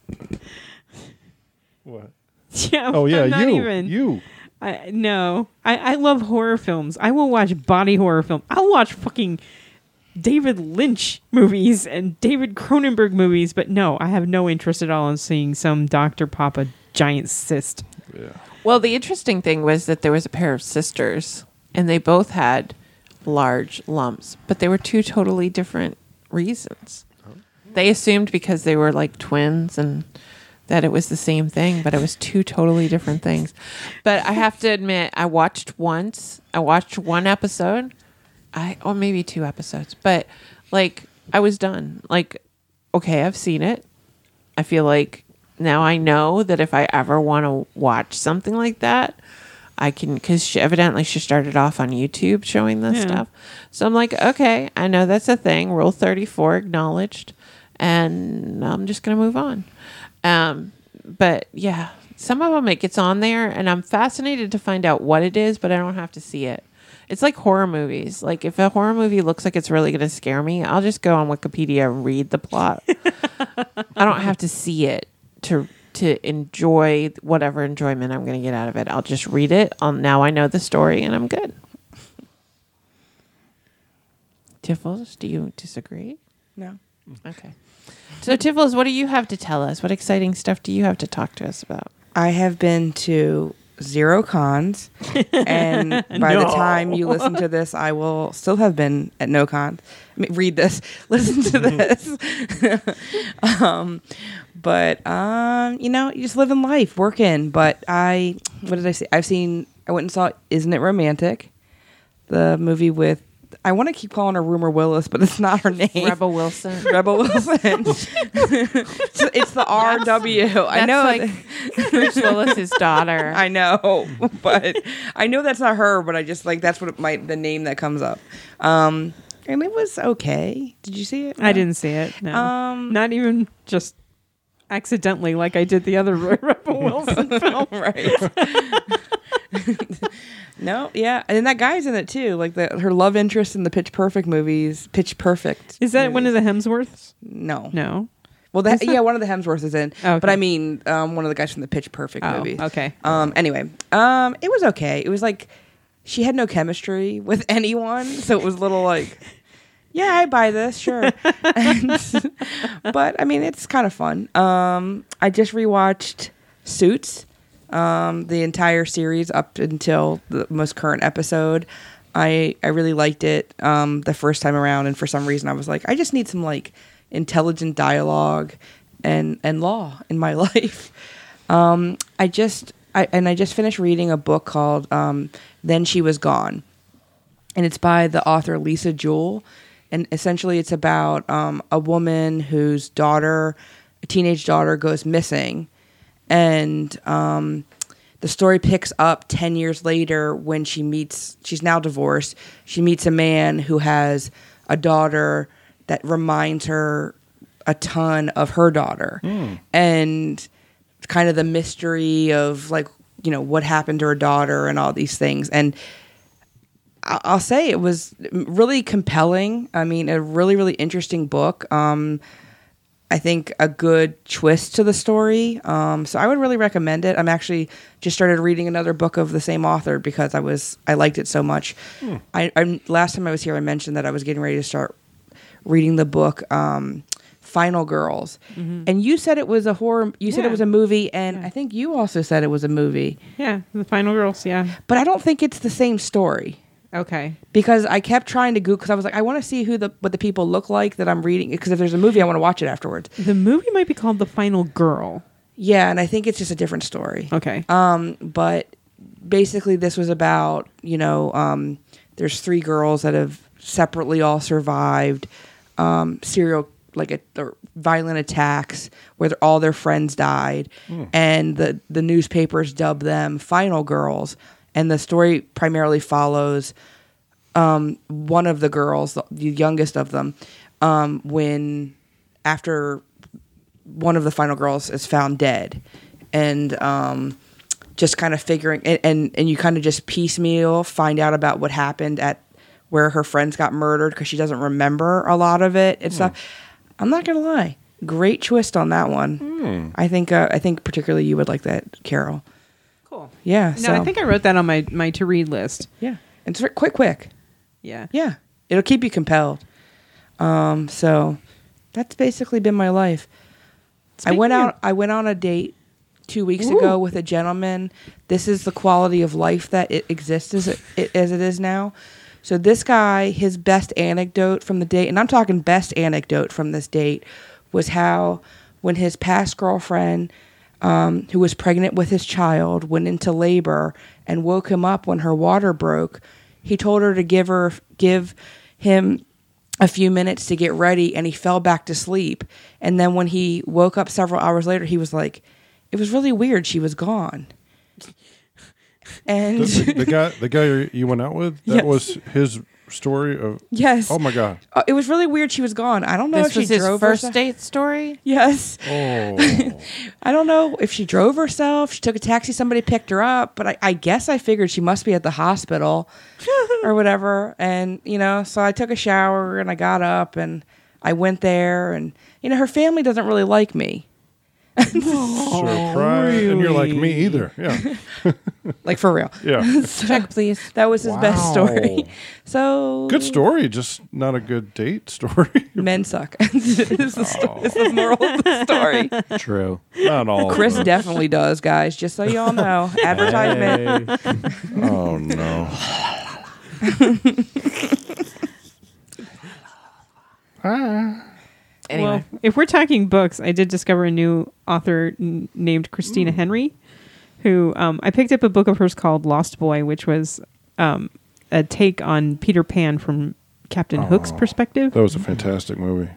What? Yeah. Oh, yeah, I'm not you. even. You. I love horror films. I will watch body horror film. I'll watch fucking David Lynch movies and David Cronenberg movies, but no, I have no interest at all in seeing some doctor pop a giant cyst. Yeah. Well, the interesting thing was that there was a pair of sisters, and they both had large lumps, but they were two totally different reasons. They assumed because they were like twins and that it was the same thing, but it was two totally different things. But I have to admit, I watched one episode, or maybe 2 episodes, but like I was done. Like, okay, I've seen it. I feel like now I know that if I ever want to watch something like that, I can, because she started off on YouTube showing this stuff. So I'm like, okay, I know that's a thing. Rule 34 acknowledged, and I'm just going to move on. But yeah, some of them it gets on there, and I'm fascinated to find out what it is, but I don't have to see it. It's like horror movies. Like if a horror movie looks like it's really going to scare me, I'll just go on Wikipedia and read the plot. I don't have to see it to enjoy whatever enjoyment I'm going to get out of it. I'll just read it. Now I know the story, and I'm good. Tiffles, do you disagree? No. Okay. So, Tiffles, what do you have to tell us? What exciting stuff do you have to talk to us about? I have been to 0 cons, and by the time you listen to this, I will still have been at no cons. I mean, read this, listen to this. But you know, you just living life, working. But what did I say? I went and saw Isn't It Romantic? The movie with, I want to keep calling her Rumor Willis, but it's not her name. Rebel Wilson. Rebel Wilson. It's the RW. I know. Like Bruce Willis's daughter. I know, but I know that's not her. But I just like that's what the name that comes up. And it was okay. Did you see it? I didn't see it. No, not even just accidentally, like I did the other Rebel Wilson film. Right. No, yeah, and that guy's in it too. Like her love interest in the Pitch Perfect movies. Pitch Perfect. Is that one of the Hemsworths? No. One Well, of the Hemsworths is in, okay. but I mean, one of the guys from the Pitch Perfect movies. Okay. Anyway, it was okay. It was like she had no chemistry with anyone, so it was a little like, yeah, I buy this, sure. But I mean, it's kind of fun. I just rewatched Suits. The entire series up until the most current episode. I really liked it the first time around, and for some reason I was like, I just need some like intelligent dialogue and law in my life. I just finished reading a book called Then She Was Gone, and it's by the author Lisa Jewell, and essentially it's about a woman whose a teenage daughter, goes missing. And the story picks up 10 years later when she's now divorced. She meets a man who has a daughter that reminds her a ton of her daughter. And kind of the mystery of like, you know, what happened to her daughter and all these things. And I'll say it was really compelling. I mean, a really, really interesting book. I think a good twist to the story. So I would really recommend it. I'm actually just started reading another book of the same author because I liked it so much. I last time I was here, I mentioned that I was getting ready to start reading the book Final Girls. And you said it was a horror. You said it was a movie, and I think you also said it was a movie. Yeah, The Final Girls, yeah. But I don't think it's the same story. Okay. Because I kept trying to Google, because I was like, I want to see what the people look like that I'm reading. Because if there's a movie, I want to watch it afterwards. The movie might be called The Final Girl. Yeah, and I think it's just a different story. Okay. But basically, this was about, you know, there's 3 girls that have separately all survived violent attacks where all their friends died, and the newspapers dubbed them Final Girls. And the story primarily follows one of the girls, the youngest of them, when after one of the final girls is found dead, and just kind of figuring and you kind of just piecemeal find out about what happened at where her friends got murdered because she doesn't remember a lot of it and stuff. I'm not gonna lie, great twist on that one. I think particularly you would like that, Carol. Cool. Yeah. No, I think I wrote that on my to read list. Yeah, it's quite quick. Yeah. Yeah, it'll keep you compelled. So that's basically been my life. I went on a date 2 weeks ago with a gentleman. This is the quality of life that it exists as it is now. So this guy, his best anecdote from the date, and I'm talking best anecdote from this date, was how when his past girlfriend, who was pregnant with his child, went into labor and woke him up when her water broke, he told her to give him a few minutes to get ready, and he fell back to sleep. And then when he woke up several hours later, he was like, it was really weird. She was gone. And The guy you went out with, that Yes. was his story of? Yes. Oh my god. It was really weird. She was gone. I don't know This if she was his drove first herself. date story. Yes. Oh. I don't know if she drove herself. She took a taxi. Somebody picked her up. But I guess I figured she must be at the hospital or whatever. And, so I took a shower and I got up and I went there. And, her family doesn't really like me. Surprise! And you're like me either. Yeah. Like, for real. Yeah. Check, please. That was his best story. So Good story, just not a good date story. men suck. It's the moral of the story. True. Not all. of Chris them. definitely does, guys. Just so y'all know. Advertisement. Hey. Oh no. Anyway. Well, if we're talking books, I did discover a new author named Christina Henry, who I picked up a book of hers called Lost Boy, which was a take on Peter Pan from Captain Hook's perspective. That was a fantastic movie.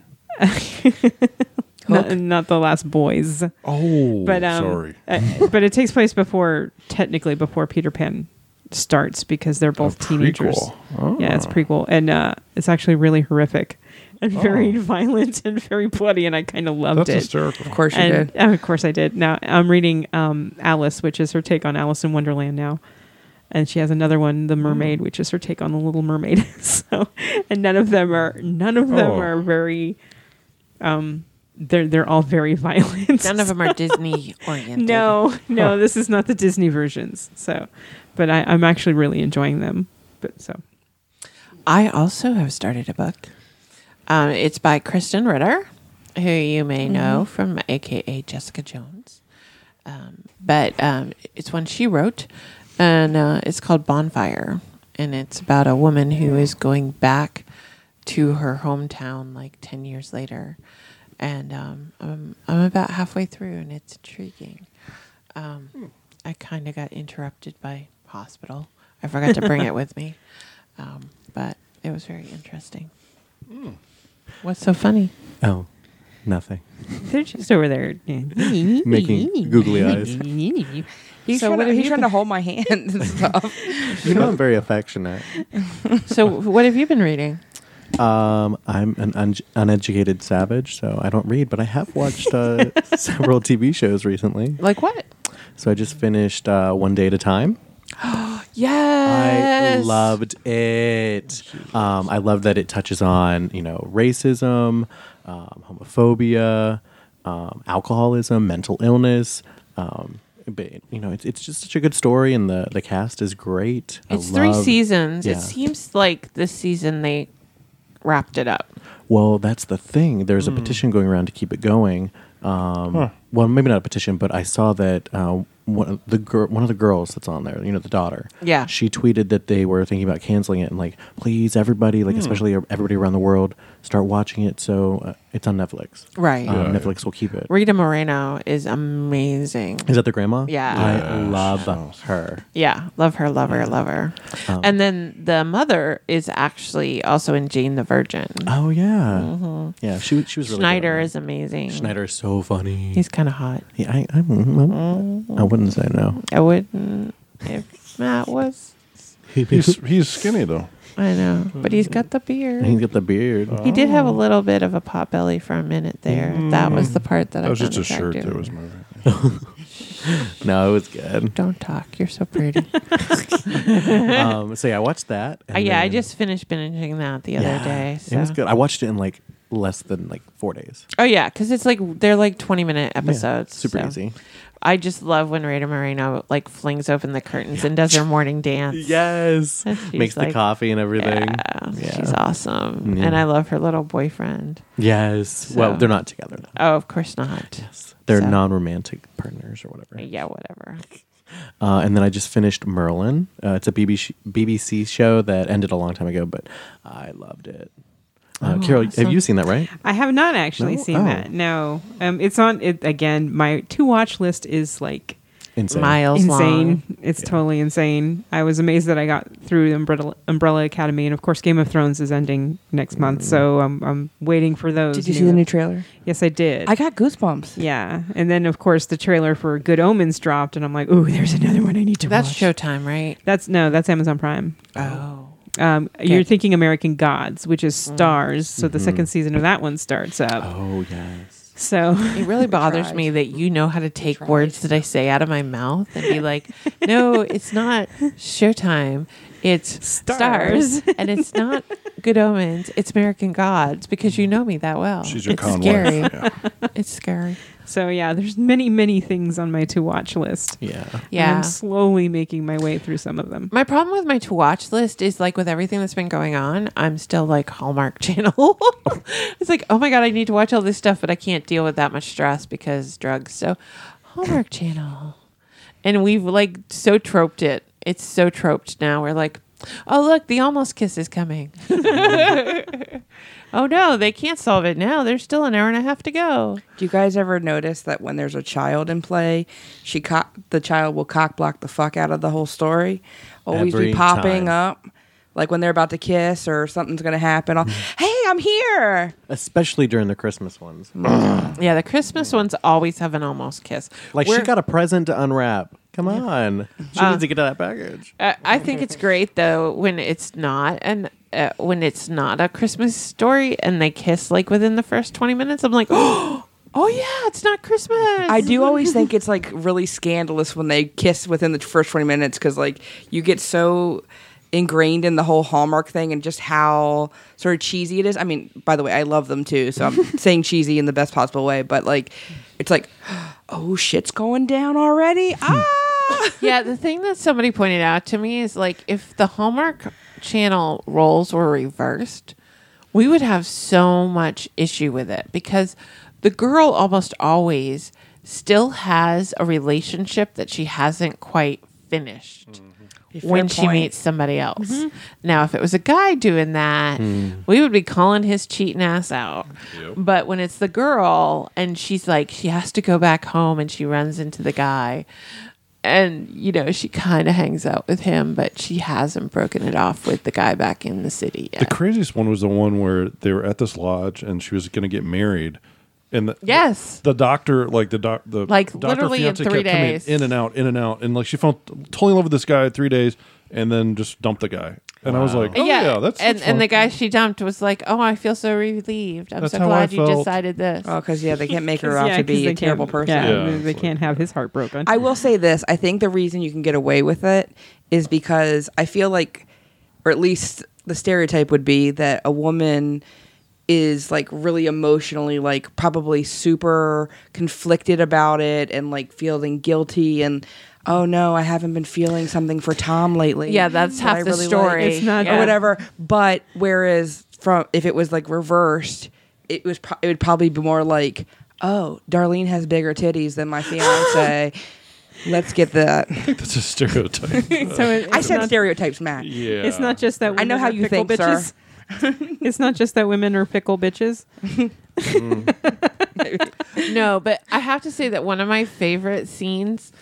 Not The Last Boys. Oh, But sorry. But it takes place before Peter Pan starts because they're both teenagers. Prequel. Oh. Yeah, it's a prequel, and it's actually really horrific and very violent and very bloody, and I kind of loved That's it. hysterical. Of course you And did. of course I did. Now I'm reading Alice, which is her take on Alice in Wonderland now. And she has another one, The Mermaid, which is her take on The Little Mermaid. So, and none of them are very they're all very violent. None of them are Disney oriented. No, this is not the Disney versions. So, but I'm actually really enjoying them. But so I also have started a book. It's by Kristen Ritter, who you may know from AKA Jessica Jones. But it's one she wrote, and it's called Bonfire. And it's about a woman who is going back to her hometown like 10 years later. And I'm about halfway through, and it's intriguing. I kind of got interrupted by hospital. I forgot to bring it with me. But it was very interesting. What's so funny? Oh, nothing. they're just over there Making googly eyes. He's So trying, what to, have he's you trying to hold my hand and stuff. You know I'm very affectionate. So what have you been reading? I'm an uneducated savage, so I don't read, but I have watched several TV shows recently. Like what? So I just finished One Day at a Time. Yes. I loved it. I love that it touches on, racism, homophobia, alcoholism, mental illness. But it's just such a good story, and the cast is great. It's 3 seasons. Yeah. It seems like this season they wrapped it up. Well, that's the thing. There's a petition going around to keep it going. Well, maybe not a petition, but I saw that one of the girls that's on there, the daughter. Yeah. She tweeted that they were thinking about canceling it, and please, everybody, especially everybody around the world, start watching it. So it's on Netflix. Right. Netflix will keep it. Rita Moreno is amazing. Is that the grandma? Yeah. I love her. Yeah. Love her, love her, love her. And then the mother is actually also in Jane the Virgin. Oh yeah. Yeah. She was really Schneider good. is amazing. Schneider is so funny. He's kind of hot. Yeah, I wouldn't say no. I wouldn't if Matt was. He's skinny though. I know. But he's got the beard. He's got the beard. He did have a little bit of a pot belly for a minute there. That was the part that That I was found just a shirt attractive. that was moving. No, it was good. Don't talk. You're so pretty. So yeah, I watched that. and Yeah, I then- just finished binging that the other day. So. It was good. I watched it in less than 4 days. Oh yeah, because it's they're 20-minute episodes. Super so. easy. I just love when Rita Moreno flings open the curtains and does her morning dance. Yes. And she's Makes the coffee and everything. Yeah, she's awesome, Yeah. and I love her little boyfriend. Yes. Well, So- they're not together now. Oh, of course not. Yes. They're So- non-romantic partners or whatever. Yeah, whatever. And then I just finished Merlin. It's a BBC show that ended a long time ago, but I loved it. Carol, have you seen that, right? I have not actually No? seen Oh. that. No, it's on it again. My to watch list is Insane. Miles insane. long. It's totally insane. I was amazed that I got through the Umbrella Academy, and of course, Game of Thrones is ending next month, so I'm waiting for those. Did you see the new trailer? Yes, I did. I got goosebumps. Yeah, and then of course the trailer for Good Omens dropped, and I'm like, ooh, there's another one I need to That's watch. Showtime, right? That's Amazon Prime. Oh. You're thinking American Gods, which is Stars. So the second season of that one starts up. Oh yes. So It really bothers tries. me that you know how to take words that I say out of my mouth and be like, no, it's not Showtime. It's Stars. And it's not Good Omens. It's American Gods because you know me that well. She's your it's con scary. wife. Yeah. It's scary. So yeah, there's many things on my to watch list. Yeah. And Yeah. I'm slowly making my way through some of them. My problem with my to watch list is like with everything that's been going on, I'm still like Hallmark Channel. It's like, oh my God, I need to watch all this stuff, but I can't deal with that much stress because drugs. So Hallmark Channel. And we've like so troped it. It's so troped now. We're like, oh, look, the almost kiss is coming. Oh no, they can't solve it now. There's still an hour and a half to go. Do you guys ever notice that when there's a child in play, the child will cock block the fuck out of the whole story? Always Every be popping time. up. Like when they're about to kiss or something's going to happen. Hey, I'm here. Especially during the Christmas ones. Yeah, the Christmas ones always have an almost kiss. Like We're- she got a present to unwrap. Come on. She needs to get to that package. I think it's great though when it's not a Christmas story and they kiss like within the first 20 minutes. I'm like, oh yeah, it's not Christmas. I do always think it's like really scandalous when they kiss within the first 20 minutes because like you get so ingrained in the whole Hallmark thing and just how sort of cheesy it is. I mean, by the way, I love them too, so I'm saying cheesy in the best possible way, but like it's like, oh, shit's going down already. Yeah, the thing that somebody pointed out to me is like if the Hallmark Channel roles were reversed, we would have so much issue with it because the girl almost always still has a relationship that she hasn't quite finished when she meets somebody else. Now, if it was a guy doing that, we would be calling his cheating ass out. Yep. But when it's the girl and she's like, she has to go back home and she runs into the guy and, you know, she kind of hangs out with him, but she hasn't broken it off with the guy back in the city yet. The craziest one was the one where they were at this lodge and she was going to get married. And Yes. the doctor, like the Like, doctor literally in fiance 3 kept coming days. in and out, and like she fell totally in love with this guy in 3 days, and then just dumped the guy. And I was like, oh yeah, that's and fun. the guy she dumped was like, "Oh, I feel so relieved. I'm That's so how I glad you felt." decided this." Oh, because they can't make her 'Cause, out yeah, to 'cause be they a terrible can't- person. Yeah, Yeah, they it's can't have his heart broken. I will say this. I think the reason you can get away with it is because I feel like, or at least the stereotype would be that a woman is like really emotionally like probably super conflicted about it and like feeling guilty and oh no, I haven't been feeling something for Tom lately. Yeah, that's that half I the really story. like, It's not- or whatever. But whereas from if it was like reversed, it would probably be more like, oh, Darlene has bigger titties than my fiance. Let's get that. that's a stereotype. So I said stereotypes, Matt. Yeah, it's not just that I know women how are you fickle think, bitches. sir. It's not just that women are fickle bitches. No, but I have to say that one of my favorite scenes,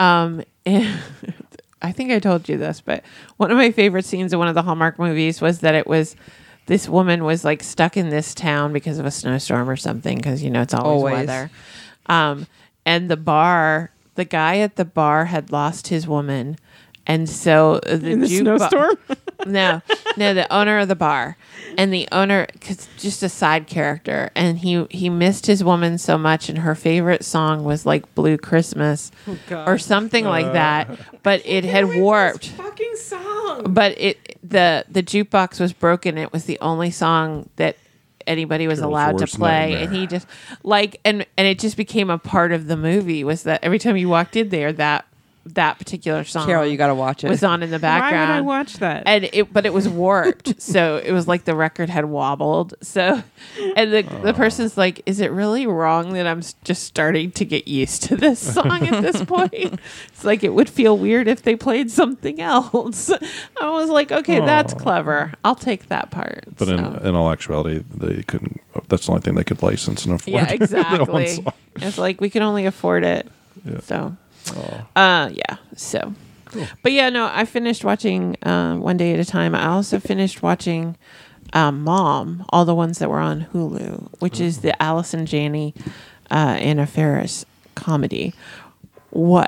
I think I told you this, but one of my favorite scenes in one of the Hallmark movies was that it was this woman was like stuck in this town because of a snowstorm or something, because you know it's always weather. And the guy at the bar had lost his woman, and so the In the snowstorm? No, the owner of the bar. And the owner, cause just a side character, and he missed his woman so much, and her favorite song was like Blue Christmas or something like that. But it had warped. Fucking song. But the jukebox was broken. It was the only song that anybody was Carol's allowed to worst play, nightmare. and he just like and it just became a part of the movie. Was that every time you walked in there, that particular song, Carol, you got to watch it. was on in the Why background. would I watch that? But it was warped, so it was like the record had wobbled. So, and the person's like, "Is it really wrong that I'm just starting to get used to this song at this point?" It's like it would feel weird if they played something else. I was like, "Okay, that's clever. I'll take that part." But So. in all actuality, they couldn't. That's the only thing they could license and afford. Yeah, That one exactly. song. It's like we can only afford it. Yeah. So, yeah. So, but yeah, no, I finished watching One Day at a Time. I also finished watching Mom, all the ones that were on Hulu, which is the Allison Janney, Anna Faris comedy. What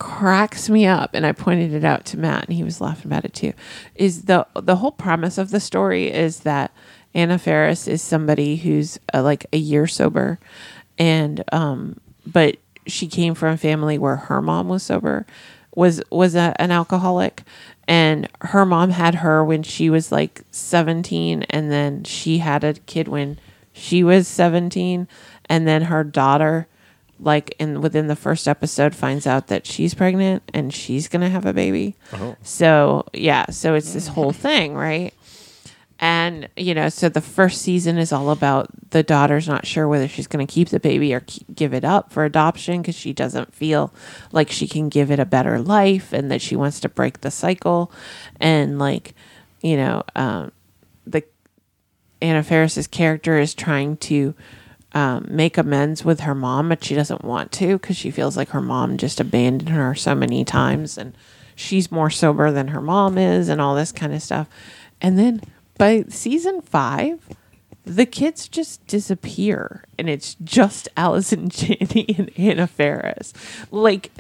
cracks me up, and I pointed it out to Matt, and he was laughing about it too, is the whole premise of the story is that Anna Faris is somebody who's like a year sober, and but she came from a family where her mom was sober, was an alcoholic, and her mom had her when she was like 17, and then she had a kid when she was 17, and then her daughter, like within the first episode, finds out that she's pregnant and she's gonna have a baby. So it's this whole thing, right? And so the first season is all about the daughter's not sure whether she's going to keep the baby or give it up for adoption because she doesn't feel like she can give it a better life, and that she wants to break the cycle. And like, the Anna Faris's character is trying to make amends with her mom, but she doesn't want to because she feels like her mom just abandoned her so many times, and she's more sober than her mom is, and all this kind of stuff. And then by season 5, the kids just disappear, and it's just Allison Janney and Anna Faris. Like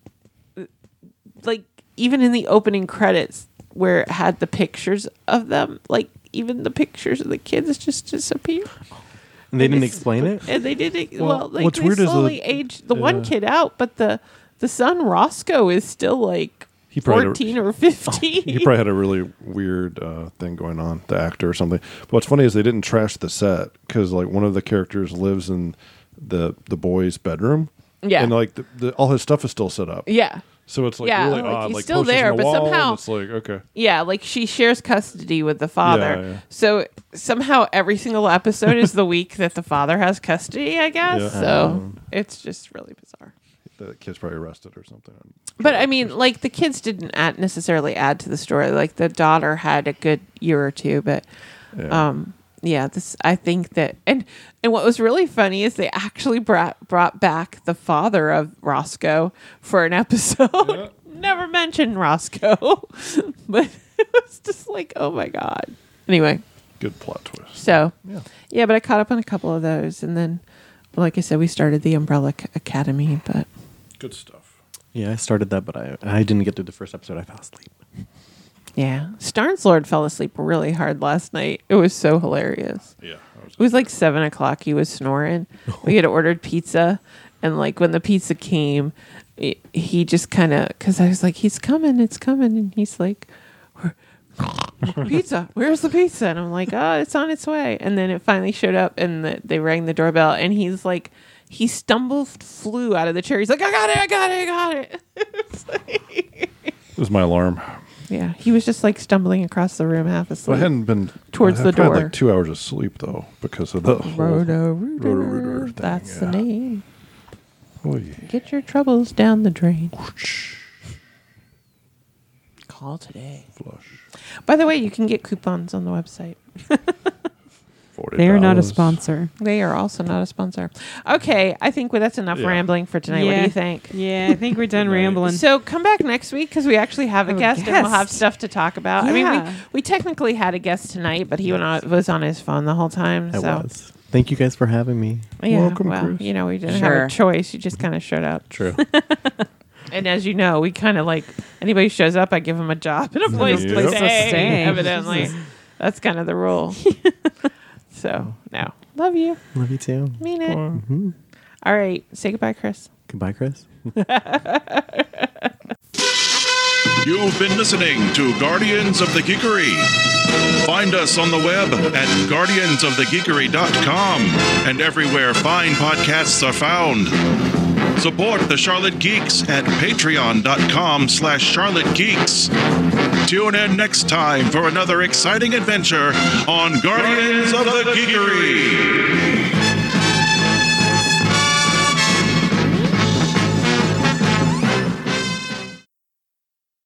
even in the opening credits where it had the pictures of them, like even the pictures of the kids just disappear. And they didn't explain it? And they didn't. Well, Well, what's they weird is slowly aged the one kid out, but the son Roscoe is still like He probably 14 or 15. He probably had a really weird thing going on, the actor or something. But what's funny is they didn't trash the set because like one of the characters lives in the boy's bedroom. Yeah. And like all his stuff is still set up. Yeah. So it's like Yeah, really like, odd. he's Like still posters there, on the but wall, and somehow- it's like okay. Yeah, like she shares custody with the father. Yeah. So somehow every single episode is the week that the father has custody, I guess. Yeah. So it's just really bizarre. The kid's probably arrested or something. But I mean, like the kids didn't necessarily add to the story. Like the daughter had a good year or two, but this I think that and what was really funny is they actually brought back the father of Roscoe for an episode. Yeah. Never mentioned Roscoe, but it was just like, oh my god. Anyway, Good plot twist. so Yeah. but I caught up on a couple of those, and then, like I said, we started the Umbrella Academy, but. Good stuff. Yeah, I started that, but I didn't get through the first episode. I fell asleep. Yeah. Starnes Lord fell asleep really hard last night. It was so hilarious. Yeah. It was like 7:00. He was snoring. We had ordered pizza. And like when the pizza came, he just kind of, because I was like, it's coming. And he's like, pizza, where's the pizza? And I'm like, oh, it's on its way. And then it finally showed up, and they rang the doorbell, and he's like, he flew out of the chair. He's like, I got it. It's like- It was my alarm. Yeah, he was just like stumbling across the room half So I asleep. hadn't been Towards I the had door. like 2 hours of sleep though because of the whole Roto-Rooter. thing, That's the yeah. name. Oh, yeah. Get your troubles down the drain. Call today. Flush. By the way, you can get coupons on the website. $40. They are not a sponsor. They are also not a sponsor. Okay, I think that's enough Yeah. rambling for tonight. What do you think? Yeah, I think we're done rambling. So come back next week because we actually have a Have a guest and we'll have guest. stuff to talk about. I mean, Yeah. we technically had a guest tonight, but he was on his phone the whole time. I so was. Thank you guys for having me. yeah, Welcome, well, Chris. you know, we didn't Sure. have a choice. You just kind of showed up. True. And as you know, we kind of like anybody shows up, I give them a job and a place Yep. to Place to stay. stay. Evidently, that's kind of the rule. So no, love you, Love you too. mean it. All right, say goodbye, Chris. Goodbye, Chris. You've been listening to Guardians of the Geekery. Find us on the web at guardiansofthegeekery.com and everywhere fine podcasts are found. Support the Charlotte Geeks at patreon.com/Charlotte Geeks. Tune in next time for another exciting adventure on Guardians of the Geekery.